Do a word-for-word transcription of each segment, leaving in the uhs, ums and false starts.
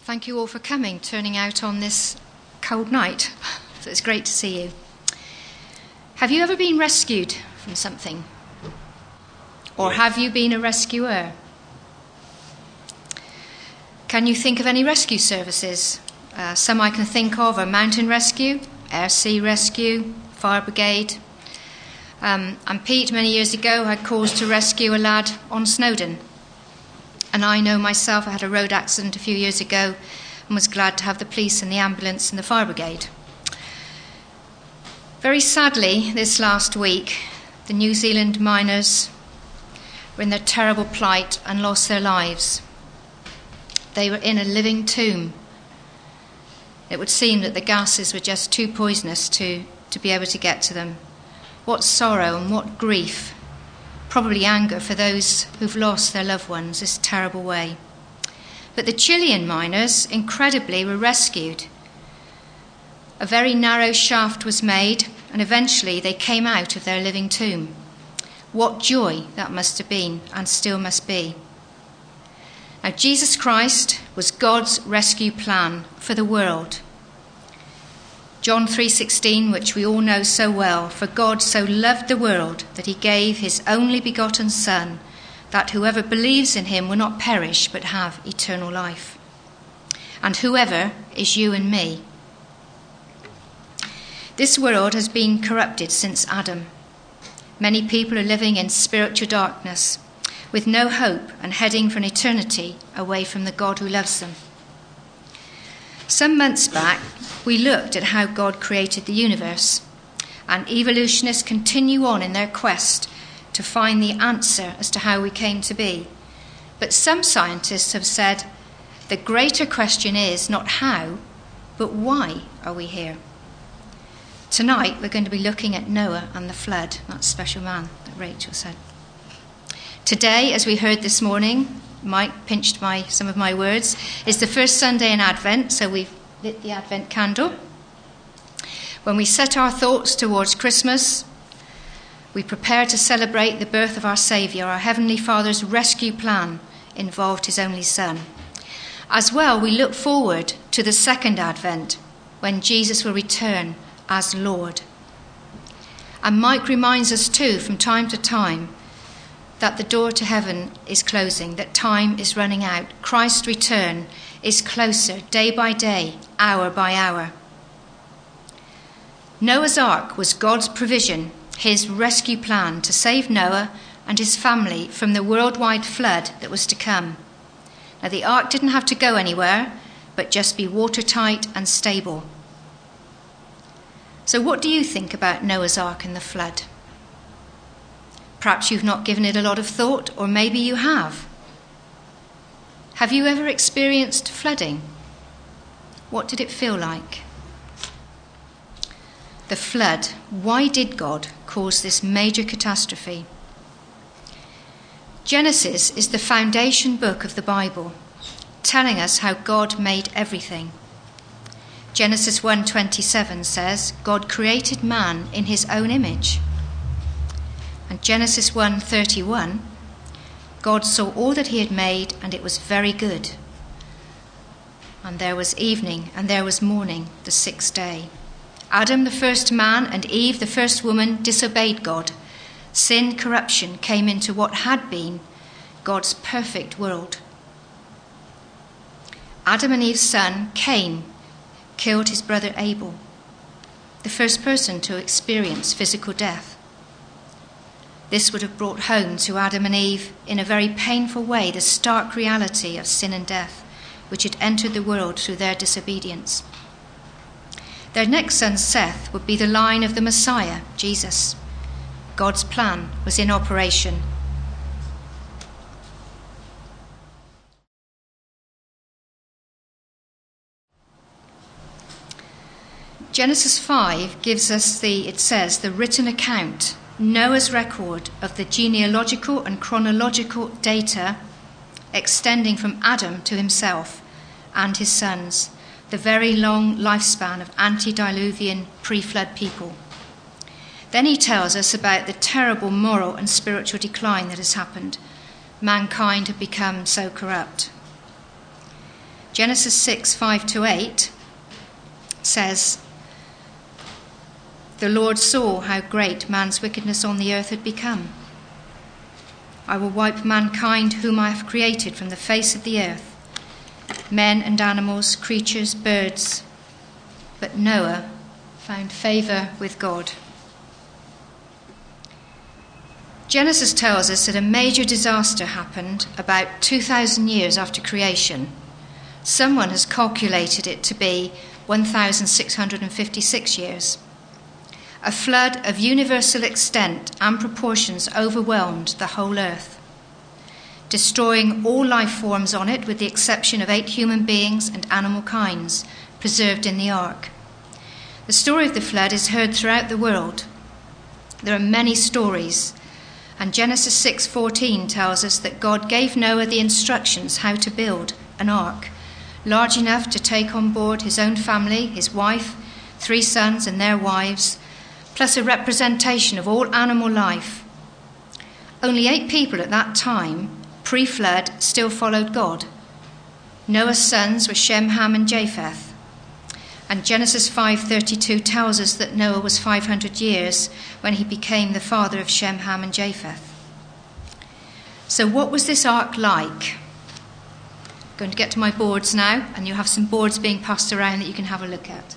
thank you all for coming, turning out on this cold night. So it's great to see you. Have you ever been rescued from something? Or have you been a rescuer? Can you think of any rescue services? Uh, some I can think of are mountain rescue, air sea rescue, fire brigade. Um, and Pete, many years ago, had cause to rescue a lad on Snowdon. And I know myself, I had a road accident a few years ago and was glad to have the police and the ambulance and the fire brigade. Very sadly, this last week, the New Zealand miners were in their terrible plight and lost their lives. They were in a living tomb. It would seem that the gases were just too poisonous to, to be able to get to them. What sorrow and what grief, probably anger for those who've lost their loved ones this terrible way. But the Chilean miners, incredibly, were rescued. A very narrow shaft was made, and eventually they came out of their living tomb. What joy that must have been, and still must be. Now, Jesus Christ was God's rescue plan for the world. John three sixteen, which we all know so well, for God so loved the world that he gave his only begotten Son, that whoever believes in him will not perish but have eternal life. And whoever is you and me. This world has been corrupted since Adam. Many people are living in spiritual darkness, with no hope and heading for an eternity away from the God who loves them. Some months back, we looked at how God created the universe, and evolutionists continue on in their quest to find the answer as to how we came to be. But some scientists have said the greater question is not how, but why are we here? Tonight, we're going to be looking at Noah and the flood, that special man that Rachel said. Today, as we heard this morning, Mike pinched my some of my words, is the first Sunday in Advent, so we've lit the Advent candle. When we set our thoughts towards Christmas, we prepare to celebrate the birth of our Saviour. Our Heavenly Father's rescue plan involved his only Son. As well, we look forward to the second Advent, when Jesus will return as Lord. And Mike reminds us too, from time to time, that the door to heaven is closing, that time is running out. Christ's return is closer, day by day, hour by hour. Noah's Ark was God's provision, his rescue plan to save Noah and his family from the worldwide flood that was to come. Now, the ark didn't have to go anywhere, but just be watertight and stable. So what do you think about Noah's Ark and the flood? Perhaps you've not given it a lot of thought, or maybe you have. Have you ever experienced flooding? What did it feel like? The flood. Why did God cause this major catastrophe? Genesis is the foundation book of the Bible, telling us how God made everything. Genesis one twenty-seven says, God created man in his own image. And Genesis one thirty-one, God saw all that he had made, and it was very good. And there was evening, and there was morning, the sixth day. Adam, the first man, and Eve, the first woman, disobeyed God. Sin, corruption came into what had been God's perfect world. Adam and Eve's son, Cain, killed his brother Abel, the first person to experience physical death. This would have brought home to Adam and Eve in a very painful way the stark reality of sin and death, which had entered the world through their disobedience. Their next son, Seth, would be the line of the Messiah, Jesus. God's plan was in operation. Genesis five gives us the, it says, the written account, Noah's record of the genealogical and chronological data extending from Adam to himself and his sons, the very long lifespan of antediluvian pre-flood people. Then he tells us about the terrible moral and spiritual decline that has happened. Mankind had become so corrupt. Genesis six, five to eight says, "The Lord saw how great man's wickedness on the earth had become. I will wipe mankind whom I have created from the face of the earth, men and animals, creatures, birds. But Noah found favour with God." Genesis tells us that a major disaster happened about two thousand years after creation. Someone has calculated it to be one thousand six hundred fifty-six years. A flood of universal extent and proportions overwhelmed the whole earth, destroying all life forms on it with the exception of eight human beings and animal kinds preserved in the ark. The story of the flood is heard throughout the world. There are many stories, and Genesis six fourteen tells us that God gave Noah the instructions how to build an ark large enough to take on board his own family, his wife, three sons and their wives, plus a representation of all animal life. Only eight people at that time, pre-flood, still followed God. Noah's sons were Shem, Ham and Japheth. And Genesis five thirty-two tells us that Noah was five hundred years when he became the father of Shem, Ham and Japheth. So what was this ark like? I'm going to get to my boards now, and you have some boards being passed around that you can have a look at.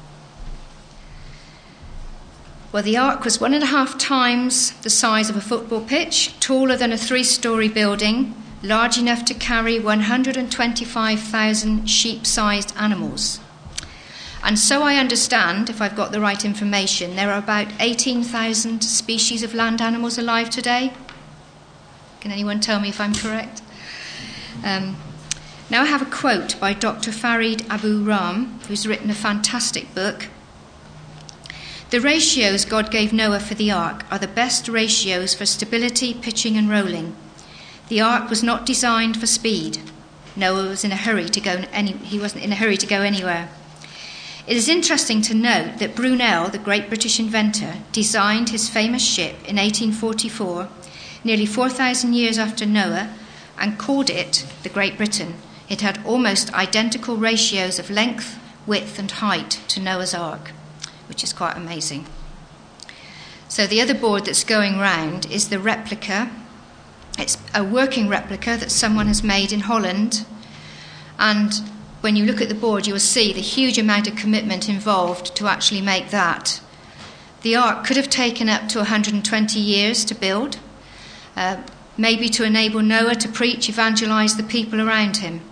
Well, the ark was one and a half times the size of a football pitch, taller than a three-storey building, large enough to carry one hundred twenty-five thousand sheep-sized animals. And so I understand, if I've got the right information, there are about eighteen thousand species of land animals alive today. Can anyone tell me if I'm correct? Um, now I have a quote by Doctor Farid Abu Ram, who's written a fantastic book. "The ratios God gave Noah for the ark are the best ratios for stability, pitching and rolling. The ark was not designed for speed. Noah was in a hurry to go any, he wasn't in a hurry to go anywhere. It is interesting to note that Brunel, the great British inventor, designed his famous ship in eighteen forty-four, nearly four thousand years after Noah, and called it the Great Britain. It had almost identical ratios of length, width and height to Noah's Ark, which is quite amazing. So the other board that's going round is the replica. It's a working replica that someone has made in Holland, and when you look at the board, you will see the huge amount of commitment involved to actually make that. The ark could have taken up to one hundred twenty years to build, uh, maybe to enable Noah to preach, evangelize the people around him.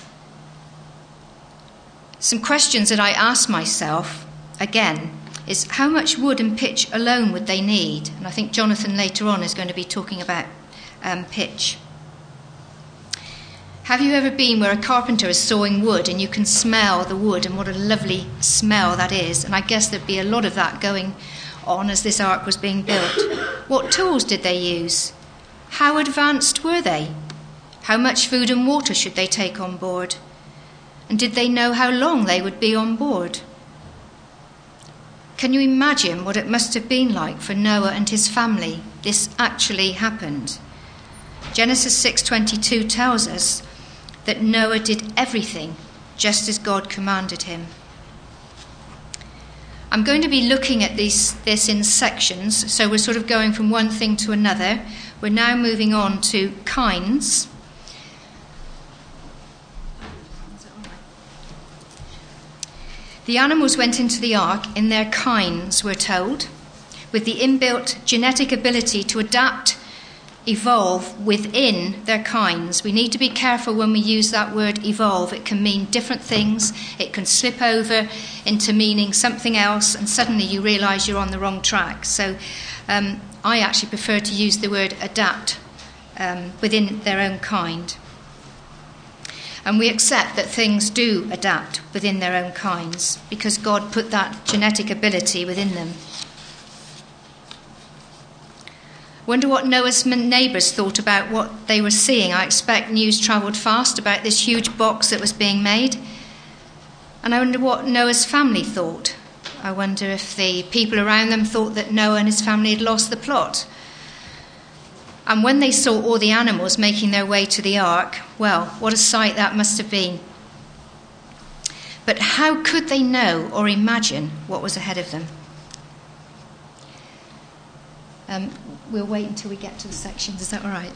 Some questions that I ask myself, again, is how much wood and pitch alone would they need? And I think Jonathan later on is going to be talking about um, pitch. Have you ever been where a carpenter is sawing wood and you can smell the wood, and what a lovely smell that is? And I guess there'd be a lot of that going on as this ark was being built. What tools did they use? How advanced were they? How much food and water should they take on board? And did they know how long they would be on board? Can you imagine what it must have been like for Noah and his family? This actually happened. Genesis six twenty-two tells us that Noah did everything just as God commanded him. I'm going to be looking at these, this in sections, so we're sort of going from one thing to another. We're now moving on to kinds. The animals went into the ark in their kinds, we're told, with the inbuilt genetic ability to adapt, evolve within their kinds. We need to be careful when we use that word evolve. It can mean different things. It can slip over into meaning something else, and suddenly you realise you're on the wrong track. So um, I actually prefer to use the word adapt um, within their own kind. And we accept that things do adapt within their own kinds because God put that genetic ability within them. Wonder what Noah's neighbours thought about what they were seeing. I expect news travelled fast about this huge box that was being made. And I wonder what Noah's family thought. I wonder if the people around them thought that Noah and his family had lost the plot. And when they saw all the animals making their way to the ark, well, what a sight that must have been. But how could they know or imagine what was ahead of them? Um, we'll wait until we get to the sections. Is that all right?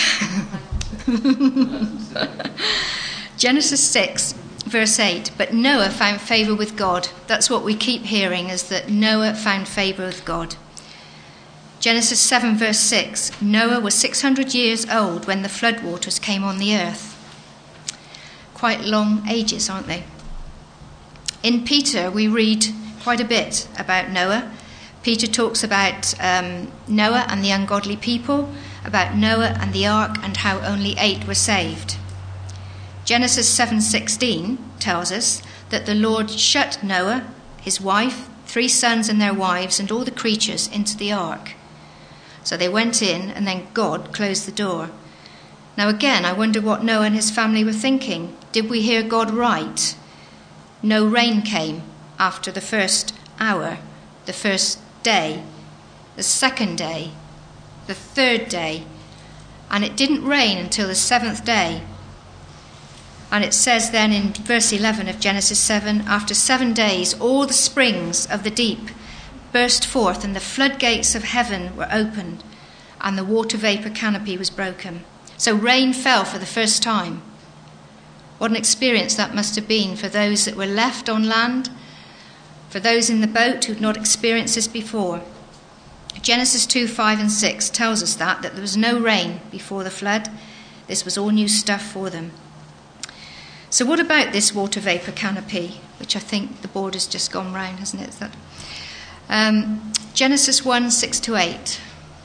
Genesis six, verse eight. But Noah found favour with God. That's what we keep hearing, is that Noah found favour with God. Genesis seven, verse six. Noah was six hundred years old when the floodwaters came on the earth. Quite long ages, aren't they? In Peter, we read quite a bit about Noah. Peter talks about um, Noah and the ungodly people, about Noah and the ark, and how only eight were saved. Genesis seven sixteen tells us that the Lord shut Noah, his wife, three sons and their wives, and all the creatures into the ark. So they went in, and then God closed the door. Now again, I wonder what Noah and his family were thinking. Did we hear God right? No rain came after the first hour, the first day, the second day, the third day, and it didn't rain until the seventh day. And it says then in verse eleven of Genesis seven, after seven days all the springs of the deep burst forth, and the floodgates of heaven were opened, and the water vapour canopy was broken. So rain fell for the first time. What an experience that must have been for those that were left on land, for those in the boat who'd not experienced this before. Genesis two, five and six tells us that, that there was no rain before the flood. This was all new stuff for them. So what about this water vapour canopy, which I think the board has just gone round, hasn't it? Is that? Um, Genesis one, six to eight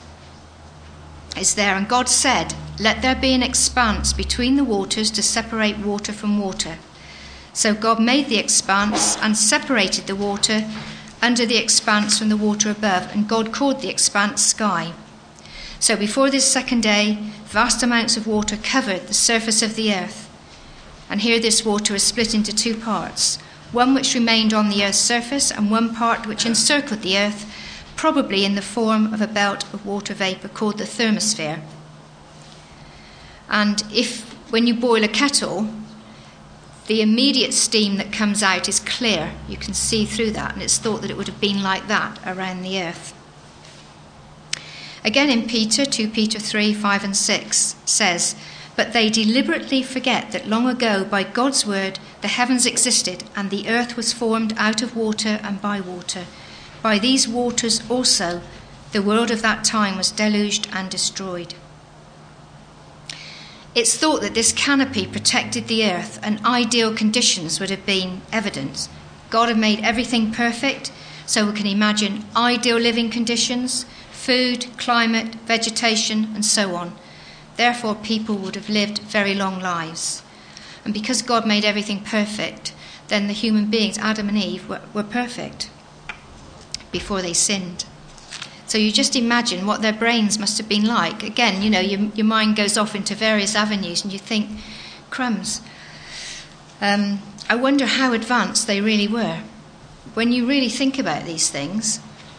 is there. And God said, let there be an expanse between the waters to separate water from water. So God made the expanse and separated the water under the expanse from the water above, and God called the expanse sky. So before this second day, vast amounts of water covered the surface of the earth. And here this water is split into two parts, one which remained on the earth's surface and one part which encircled the earth, probably in the form of a belt of water vapour called the thermosphere. And if, when you boil a kettle, the immediate steam that comes out is clear, you can see through that, and it's thought that it would have been like that around the earth. Again in Peter, two Peter three, five and six says, but they deliberately forget that long ago by God's word the heavens existed, and the earth was formed out of water and by water. By these waters also the world of that time was deluged and destroyed. It's thought that this canopy protected the earth, and ideal conditions would have been evident. God had made everything perfect, so we can imagine ideal living conditions, food, climate, vegetation, and so on. Therefore, people would have lived very long lives. And because God made everything perfect, then the human beings, Adam and Eve, were, were perfect before they sinned. So you just imagine what their brains must have been like. Again, you know, your, your mind goes off into various avenues and you think, crumbs. Um, I wonder how advanced they really were. When you really think about these things,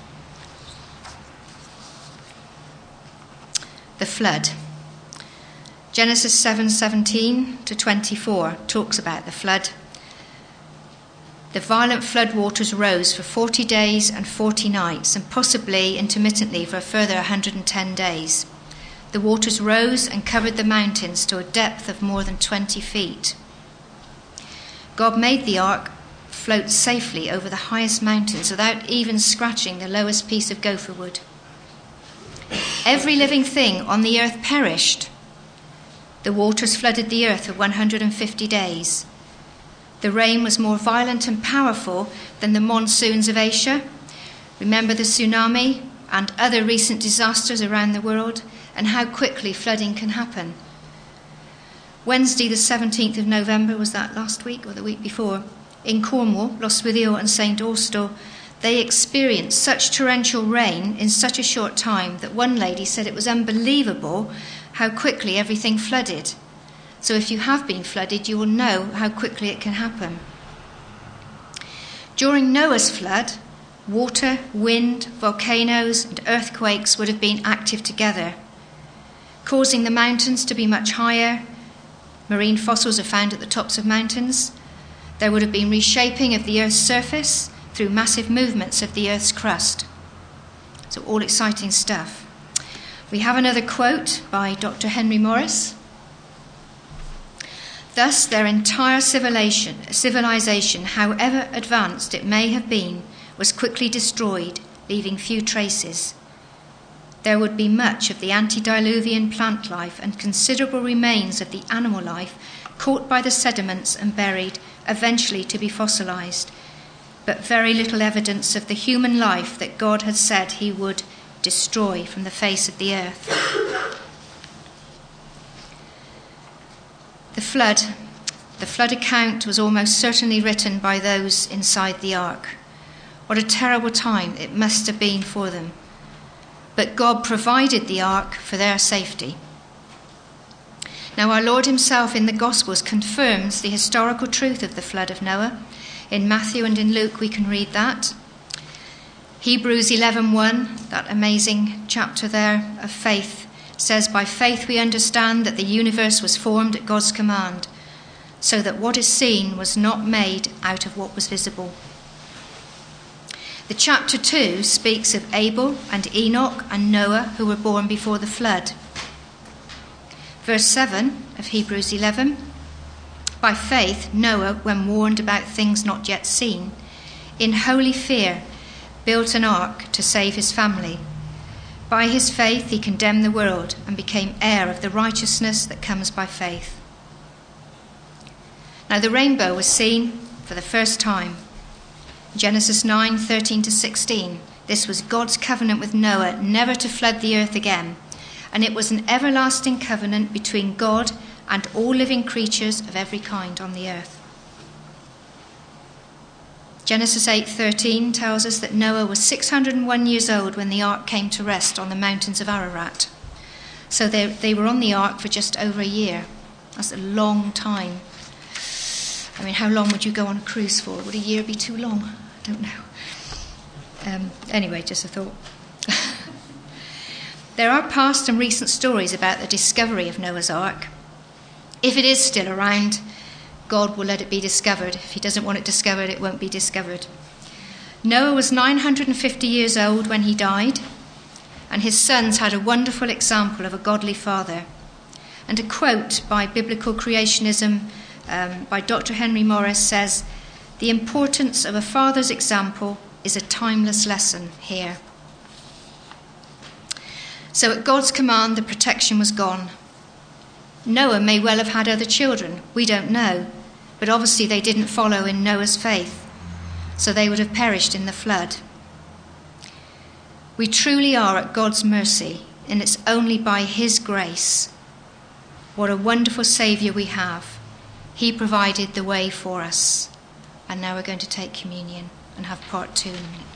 the flood. Genesis seven seventeen to twenty-four talks about the flood. The violent flood waters rose for forty days and forty nights, and possibly intermittently for a further one hundred ten days. The waters rose and covered the mountains to a depth of more than twenty feet. God made the ark float safely over the highest mountains without even scratching the lowest piece of gopher wood. Every living thing on the earth perished. The waters flooded the earth for one hundred fifty days. The rain was more violent and powerful than the monsoons of Asia. Remember the tsunami and other recent disasters around the world, and how quickly flooding can happen. Wednesday the seventeenth of November, was that last week or the week before, in Cornwall, Lostwithiel and Saint Austell, they experienced such torrential rain in such a short time that one lady said it was unbelievable how quickly everything flooded. So if you have been flooded, you will know how quickly it can happen. During Noah's flood, water, wind, volcanoes and earthquakes would have been active together, causing the mountains to be much higher. Marine fossils are found at the tops of mountains. There would have been reshaping of the Earth's surface through massive movements of the Earth's crust. So all exciting stuff. We have another quote by Doctor Henry Morris. Thus, their entire civilization, civilization, however advanced it may have been, was quickly destroyed, leaving few traces. There would be much of the antediluvian plant life and considerable remains of the animal life caught by the sediments and buried, eventually to be fossilized, but very little evidence of the human life that God had said he would destroy from the face of the earth. The flood. The flood account was almost certainly written by those inside the ark. What a terrible time it must have been for them. But God provided the ark for their safety. Now our Lord himself in the Gospels confirms the historical truth of the flood of Noah. In Matthew and in Luke we can read that. Hebrews eleven one, that amazing chapter there of faith, says, by faith we understand that the universe was formed at God's command, so that what is seen was not made out of what was visible. The chapter two speaks of Abel and Enoch and Noah who were born before the flood. Verse seven of Hebrews eleven, by faith Noah, when warned about things not yet seen, in holy fear built an ark to save his family. By his faith he condemned the world and became heir of the righteousness that comes by faith. Now the rainbow was seen for the first time. Genesis nine thirteen to sixteen. This was God's covenant with Noah, never to flood the earth again. And it was an everlasting covenant between God and all living creatures of every kind on the earth. Genesis eight thirteen tells us that Noah was six hundred one years old when the ark came to rest on the mountains of Ararat. So they, they were on the ark for just over a year. That's a long time. I mean, how long would you go on a cruise for? Would a year be too long? I don't know. Um, anyway, just a thought. There are past and recent stories about the discovery of Noah's Ark. If it is still around, God will let it be discovered. If he doesn't want it discovered, it won't be discovered. Noah was nine hundred fifty years old when he died, and his sons had a wonderful example of a godly father. And a quote by Biblical Creationism um, by Doctor Henry Morris says, the importance of a father's example is a timeless lesson here. So at God's command, the protection was gone. Noah may well have had other children, we don't know, but obviously they didn't follow in Noah's faith, so they would have perished in the flood. We truly are at God's mercy, and it's only by his grace. What a wonderful Saviour we have. He provided the way for us. And now we're going to take communion and have part two in a minute.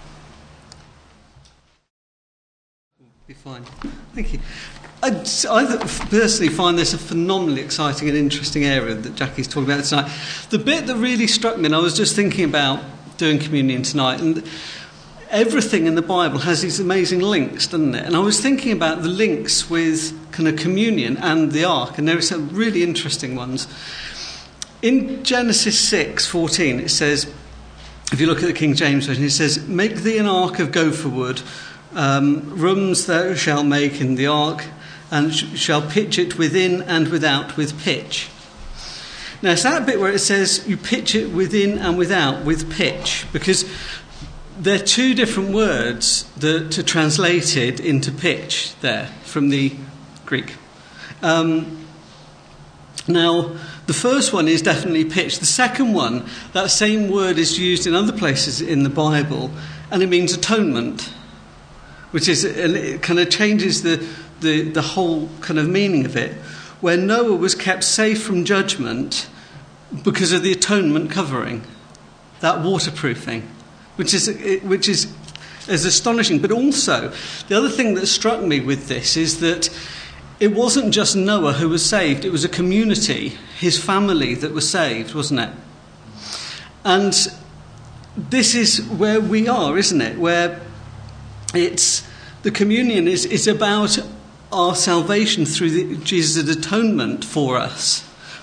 Be fine. Thank you. I, I personally find this a phenomenally exciting and interesting area that Jackie's talking about tonight. The bit that really struck me, and I was just thinking about doing communion tonight, and everything in the Bible has these amazing links, doesn't it? And I was thinking about the links with kind of communion and the ark, and there are some really interesting ones. In Genesis six fourteen, it says, if you look at the King James Version, it says, make thee an ark of gopher wood, Um, rooms thou shalt make in the ark, and sh- shall pitch it within and without with pitch. Now it's that bit where it says you pitch it within and without with pitch, because they're two different words that are translated into pitch there from the Greek. Um, now the first one is definitely pitch. The second one, that same word is used in other places in the Bible, and it means atonement, which is, and it kind of changes the, the, the whole kind of meaning of it, where Noah was kept safe from judgment because of the atonement covering, that waterproofing, which is which is, is astonishing. But also, the other thing that struck me with this is that it wasn't just Noah who was saved, it was a community, his family, that was saved, wasn't it? And this is where we are, isn't it? Where It's the communion is, is about our salvation through the, Jesus' atonement for us.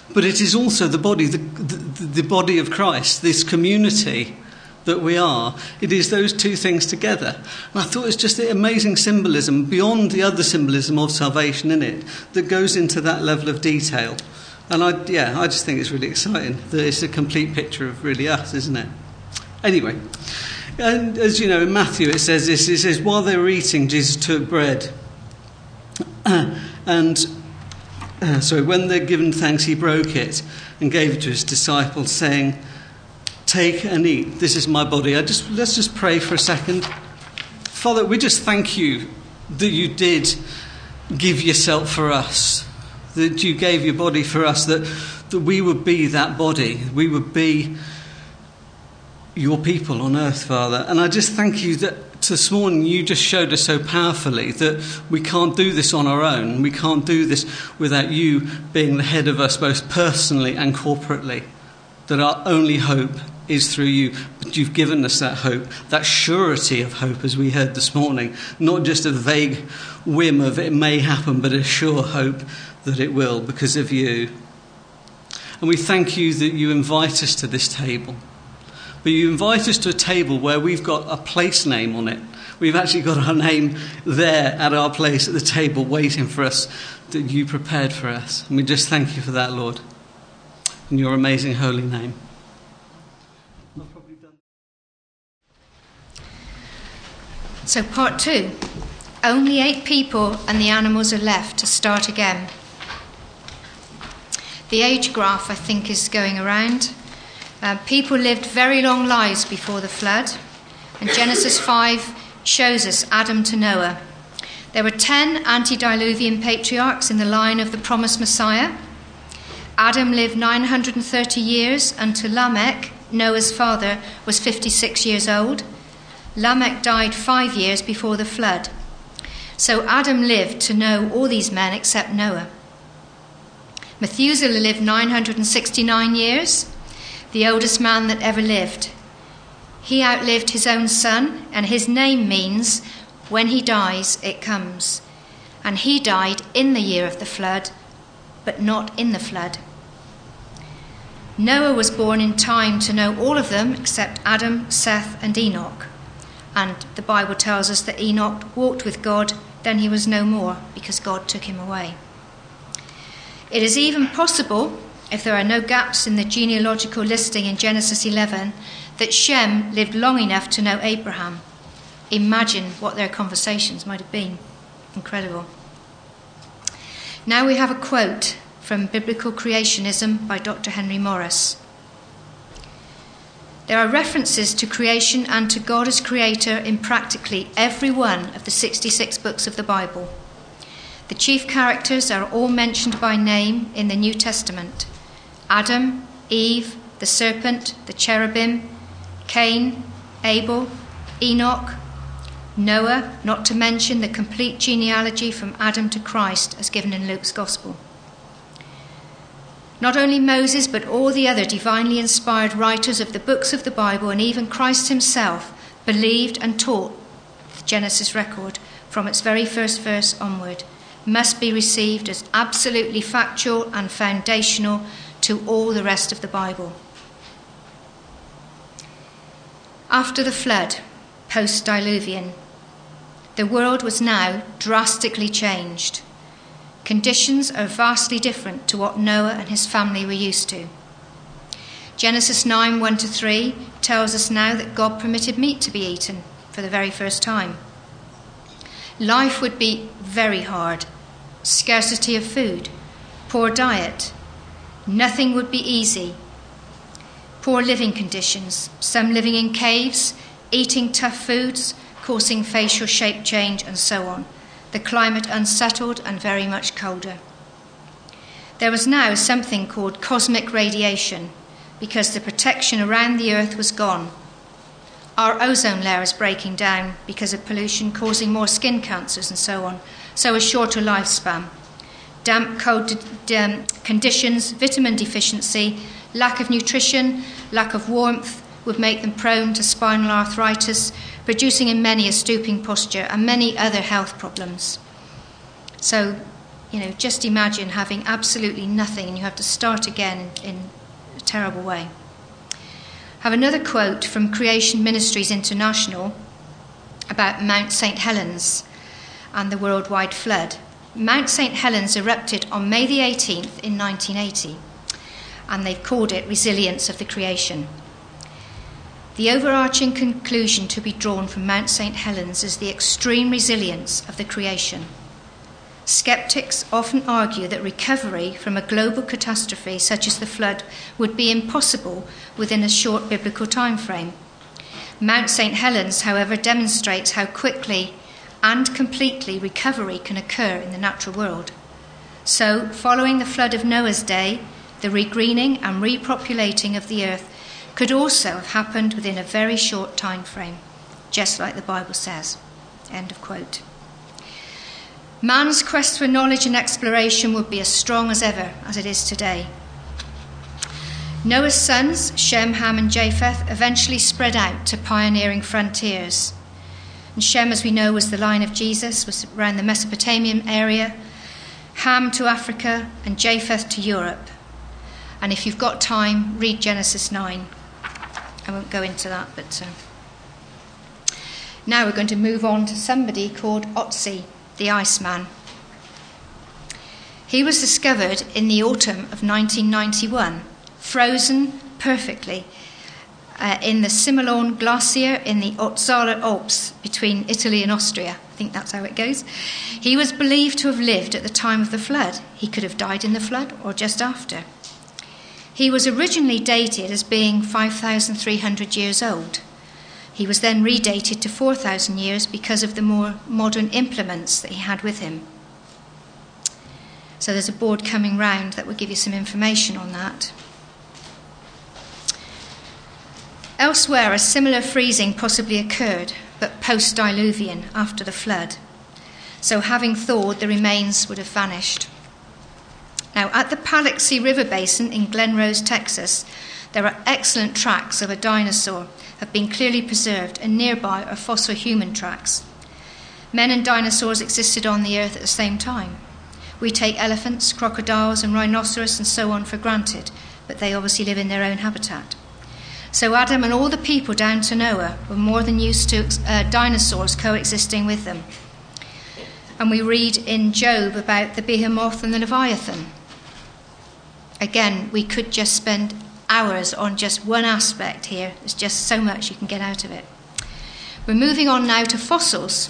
but it is also the body, the, the, the body of Christ, this community that we are. It is those two things together. And I thought it was just the amazing symbolism beyond the other symbolism of salvation in it that goes into that level of detail. And I, yeah, I just think it's really exciting that it's a complete picture of really us, isn't it? Anyway, and as you know, in Matthew it says this, it says, while they were eating, Jesus took bread. and, uh, sorry, when they'd given thanks, he broke it and gave it to his disciples, saying, take and eat. This is my body. I just let's just pray for a second. Father, we just thank you that you did give yourself for us, that you gave your body for us, that, that we would be that body. We would be your people on earth, Father. And I just thank you that this morning you just showed us so powerfully that we can't do this on our own. We can't do this without you being the head of us, both personally and corporately. That our only hope is through you. But you've given us that hope, that surety of hope, as we heard this morning. Not just a vague whim of it may happen, but a sure hope that it will because of you. And we thank you that you invite us to this table. But you invite us to a table where we've got a place name on it. We've actually got our name there at our place at the table waiting for us, that you prepared for us. And we just thank you for that, Lord. In your amazing holy name. So part two. Only eight people and the animals are left to start again. The age graph, I think, is going around. Uh, people lived very long lives before the flood. And Genesis five shows us Adam to Noah. There were ten antediluvian patriarchs in the line of the promised Messiah. Adam lived nine hundred thirty years until Lamech, Noah's father, was fifty-six years old. Lamech died five years before the flood. So Adam lived to know all these men except Noah. Methuselah lived nine hundred sixty-nine years, the oldest man that ever lived. He outlived his own son, and his name means, when he dies, it comes. And he died in the year of the flood, but not in the flood. Noah was born in time to know all of them except Adam, Seth, and Enoch. And the Bible tells us that Enoch walked with God, then he was no more, because God took him away. It is even possible, if there are no gaps in the genealogical listing in Genesis eleven, that Shem lived long enough to know Abraham. Imagine what their conversations might have been. Incredible. Now we have a quote from Biblical Creationism by Doctor Henry Morris. There are references to creation and to God as creator in practically every one of the sixty-six books of the Bible. The chief characters are all mentioned by name in the New Testament: Adam, Eve, the serpent, the cherubim, Cain, Abel, Enoch, Noah, not to mention the complete genealogy from Adam to Christ as given in Luke's Gospel. Not only Moses, but all the other divinely inspired writers of the books of the Bible, and even Christ himself, believed and taught the Genesis record from its very first verse onward, must be received as absolutely factual and foundational to all the rest of the Bible. After the flood, post-diluvian, the world was now drastically changed. Conditions are vastly different to what Noah and his family were used to. Genesis nine, one to three tells us now that God permitted meat to be eaten for the very first time. Life would be very hard. Scarcity of food, poor diet. Nothing would be easy. Poor living conditions, some living in caves, eating tough foods, causing facial shape change, and so on. The climate unsettled and very much colder. There was now something called cosmic radiation, because the protection around the earth was gone. Our ozone layer is breaking down because of pollution, causing more skin cancers and so on, so a shorter lifespan. Damp, cold um, conditions, vitamin deficiency, lack of nutrition, lack of warmth would make them prone to spinal arthritis, producing in many a stooping posture and many other health problems. So You know, just imagine having absolutely nothing and you have to start again in, in a terrible way. I have another quote from Creation Ministries International about Mount Saint Helens and the worldwide flood. Mount Saint Helens erupted on May the eighteenth in nineteen eighty, and they've called it Resilience of the Creation. The overarching conclusion to be drawn from Mount Saint Helens is the extreme resilience of the creation. Skeptics often argue that recovery from a global catastrophe such as the flood would be impossible within a short biblical time frame. Mount Saint Helens, however, demonstrates how quickly and completely recovery can occur in the natural world. So, following the flood of Noah's day, the regreening and repopulating of the earth could also have happened within a very short time frame, just like the Bible says. End of quote. Man's quest for knowledge and exploration would be as strong as ever as it is today. Noah's sons, Shem, Ham and Japheth, eventually spread out to pioneering frontiers. And Shem, as we know, was the line of Jesus, was around the Mesopotamian area, Ham to Africa, and Japheth to Europe. And if you've got time, read Genesis nine. I won't go into that, but uh... now we're going to move on to somebody called Otzi, the Iceman. He was discovered in the autumn of nineteen ninety-one, frozen perfectly uh, in the Similorn Glacier in the Otzala Alps between Italy and Austria. I think that's how it goes. He was believed to have lived at the time of the flood. He could have died in the flood or just after. He was originally dated as being five thousand three hundred years old. He was then redated to four thousand years because of the more modern implements that he had with him. So there's a board coming round that will give you some information on that. Elsewhere, a similar freezing possibly occurred, but post-Diluvian, after the flood. So having thawed, the remains would have vanished. Now, at the Paluxy River Basin in Glen Rose, Texas, there are excellent tracks of a dinosaur have been clearly preserved, and nearby are fossil human tracks. Men and dinosaurs existed on the earth at the same time. We take elephants, crocodiles and rhinoceros and so on for granted, but they obviously live in their own habitat. So Adam and all the people down to Noah were more than used to uh, dinosaurs coexisting with them. And we read in Job about the behemoth and the leviathan. Again, we could just spend hours on just one aspect here. There's just so much you can get out of it. We're moving on now to fossils.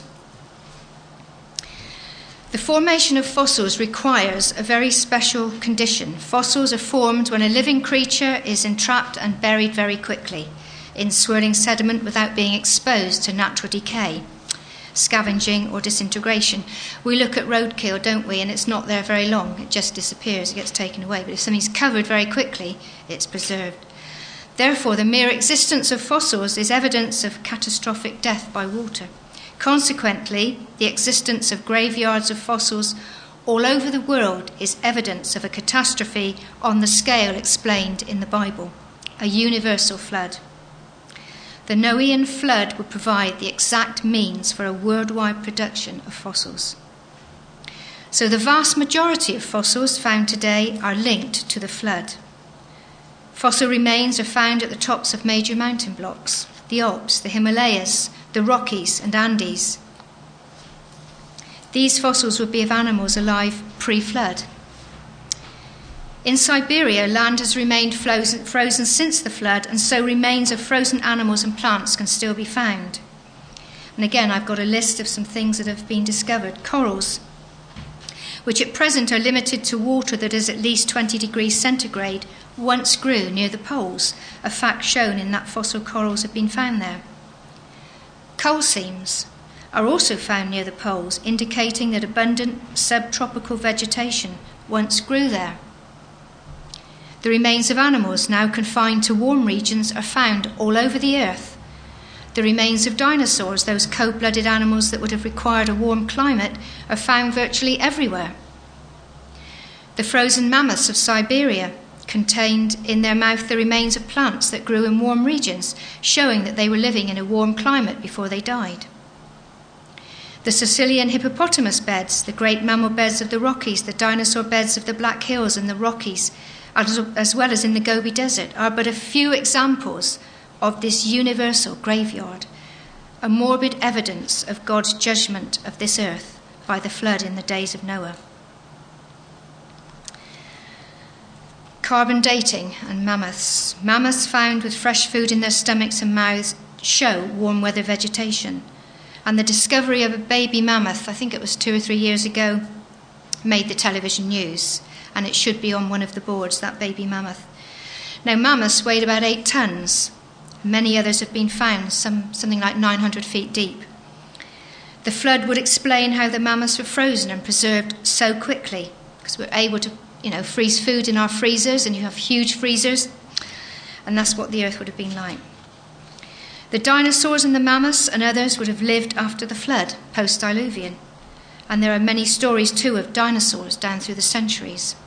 The formation of fossils requires a very special condition. Fossils are formed when a living creature is entrapped and buried very quickly in swirling sediment without being exposed to natural decay, scavenging or disintegration. We look at roadkill, don't we, and it's not there very long. It just disappears, it gets taken away. But if something's covered very quickly, it's preserved. Therefore, the mere existence of fossils is evidence of catastrophic death by water. Consequently, the existence of graveyards of fossils all over the world is evidence of a catastrophe on the scale explained in the Bible, a universal flood. The Noahian flood would provide the exact means for a worldwide production of fossils. So the vast majority of fossils found today are linked to the flood. Fossil remains are found at the tops of major mountain blocks, the Alps, the Himalayas, the Rockies and Andes. These fossils would be of animals alive pre-flood. In Siberia, land has remained frozen, frozen since the flood, and so remains of frozen animals and plants can still be found. And again, I've got a list of some things that have been discovered. Corals, which at present are limited to water that is at least twenty degrees centigrade, once grew near the poles, a fact shown in that fossil corals have been found there. Coal seams are also found near the poles, indicating that abundant subtropical vegetation once grew there. The remains of animals now confined to warm regions are found all over the earth. The remains of dinosaurs, those cold-blooded animals that would have required a warm climate, are found virtually everywhere. The frozen mammoths of Siberia contained in their mouth the remains of plants that grew in warm regions, showing that they were living in a warm climate before they died. The Sicilian hippopotamus beds, the great mammal beds of the Rockies, the dinosaur beds of the Black Hills and the Rockies, as well as in the Gobi Desert, are but a few examples of this universal graveyard, a morbid evidence of God's judgment of this earth by the flood in the days of Noah. Carbon dating and mammoths. Mammoths found with fresh food in their stomachs and mouths show warm weather vegetation. And the discovery of a baby mammoth, I think it was two or three years ago, made the television news. And it should be on one of the boards, that baby mammoth. Now, mammoths weighed about eight tons. Many others have been found, some, something like nine hundred feet deep. The flood would explain how the mammoths were frozen and preserved so quickly, because we're able to, you know, freeze food in our freezers, and you have huge freezers, and that's what the earth would have been like. The dinosaurs and the mammoths and others would have lived after the flood, post-Diluvian. And there are many stories, too, of dinosaurs down through the centuries.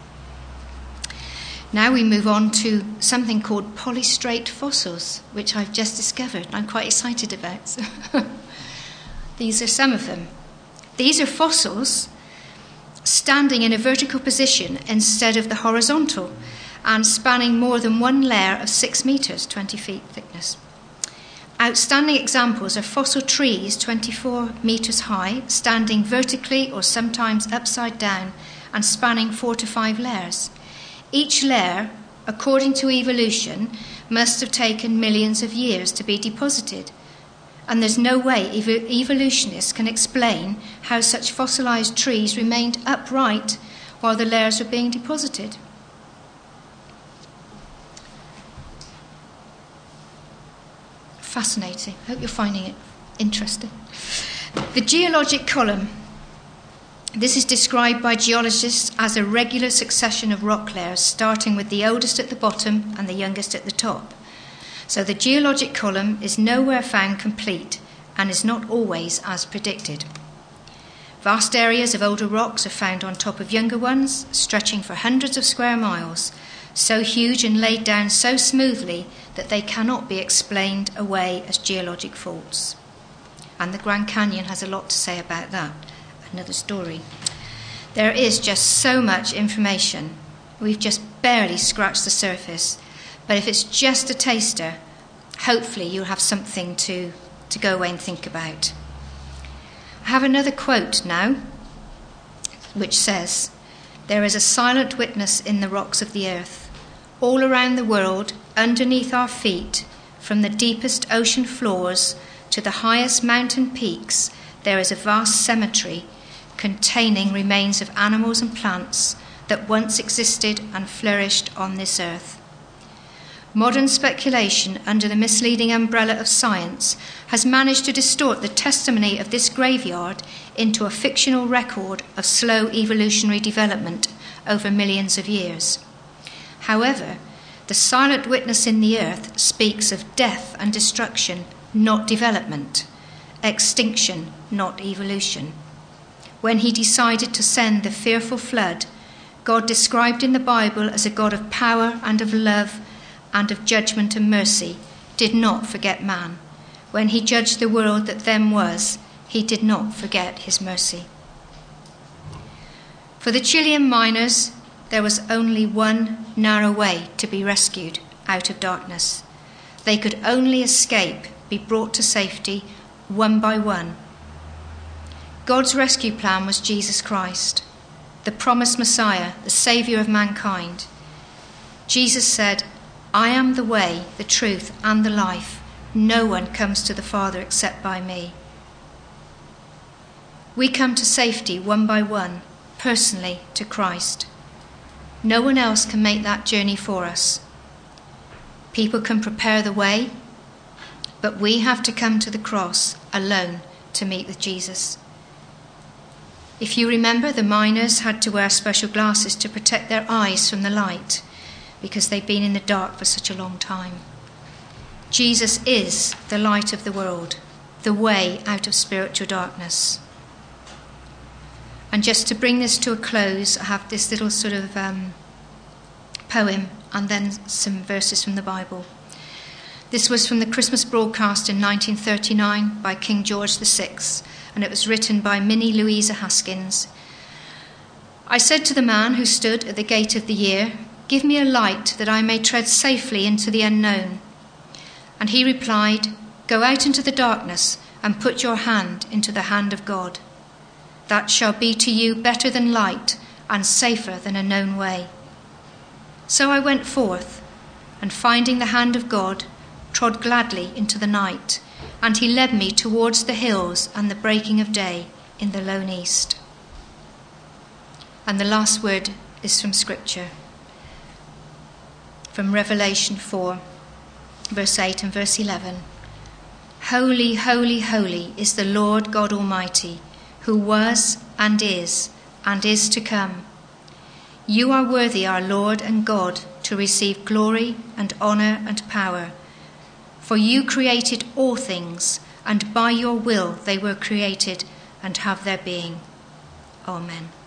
Now we move on to something called polystrate fossils, which I've just discovered and I'm quite excited about. So these are some of them. These are fossils standing in a vertical position instead of the horizontal and spanning more than one layer of six metres, twenty feet thickness. Outstanding examples are fossil trees twenty-four metres high, standing vertically or sometimes upside down and spanning four to five layers. Each layer, according to evolution, must have taken millions of years to be deposited. And there's no way ev- evolutionists can explain how such fossilised trees remained upright while the layers were being deposited. Fascinating. I hope you're finding it interesting. The geologic column. This is described by geologists as a regular succession of rock layers, starting with the oldest at the bottom and the youngest at the top. So the geologic column is nowhere found complete and is not always as predicted. Vast areas of older rocks are found on top of younger ones, stretching for hundreds of square miles, so huge and laid down so smoothly that they cannot be explained away as geologic faults. And the Grand Canyon has a lot to say about that. Another story. There is just so much information. We've just barely scratched the surface. But if it's just a taster, hopefully you'll have something to, to go away and think about. I have another quote now, which says, "There is a silent witness in the rocks of the earth. All around the world, underneath our feet, from the deepest ocean floors to the highest mountain peaks, there is a vast cemetery containing remains of animals and plants that once existed and flourished on this earth. Modern speculation under the misleading umbrella of science has managed to distort the testimony of this graveyard into a fictional record of slow evolutionary development over millions of years. However, the silent witness in the earth speaks of death and destruction, not development, extinction, not evolution. When he decided to send the fearful flood, God, described in the Bible as a God of power and of love and of judgment and mercy, did not forget man. When he judged the world that then was, he did not forget his mercy." For the Chilean miners, there was only one narrow way to be rescued out of darkness. They could only escape, be brought to safety, one by one. God's rescue plan was Jesus Christ, the promised Messiah, the Saviour of mankind. Jesus said, "I am the way, the truth, and the life. No one comes to the Father except by me." We come to safety one by one, personally to Christ. No one else can make that journey for us. People can prepare the way, but we have to come to the cross alone to meet with Jesus. If you remember, the miners had to wear special glasses to protect their eyes from the light because they'd been in the dark for such a long time. Jesus is the light of the world, the way out of spiritual darkness. And just to bring this to a close, I have this little sort of um, poem and then some verses from the Bible. This was from the Christmas broadcast in nineteen thirty-nine by King George the Sixth, and it was written by Minnie Louisa Haskins. I said to the man who stood at the gate of the year, "Give me a light that I may tread safely into the unknown." And he replied, "Go out into the darkness and put your hand into the hand of God. That shall be to you better than light and safer than a known way." So I went forth, and finding the hand of God, trod gladly into the night, and he led me towards the hills and the breaking of day in the lone east. And the last word is from Scripture, from Revelation four, verse eight and verse eleven. "Holy, holy, holy is the Lord God Almighty, who was and is and is to come. You are worthy, our Lord and God, to receive glory and honour and power. For you created all things, and by your will they were created and have their being." Amen.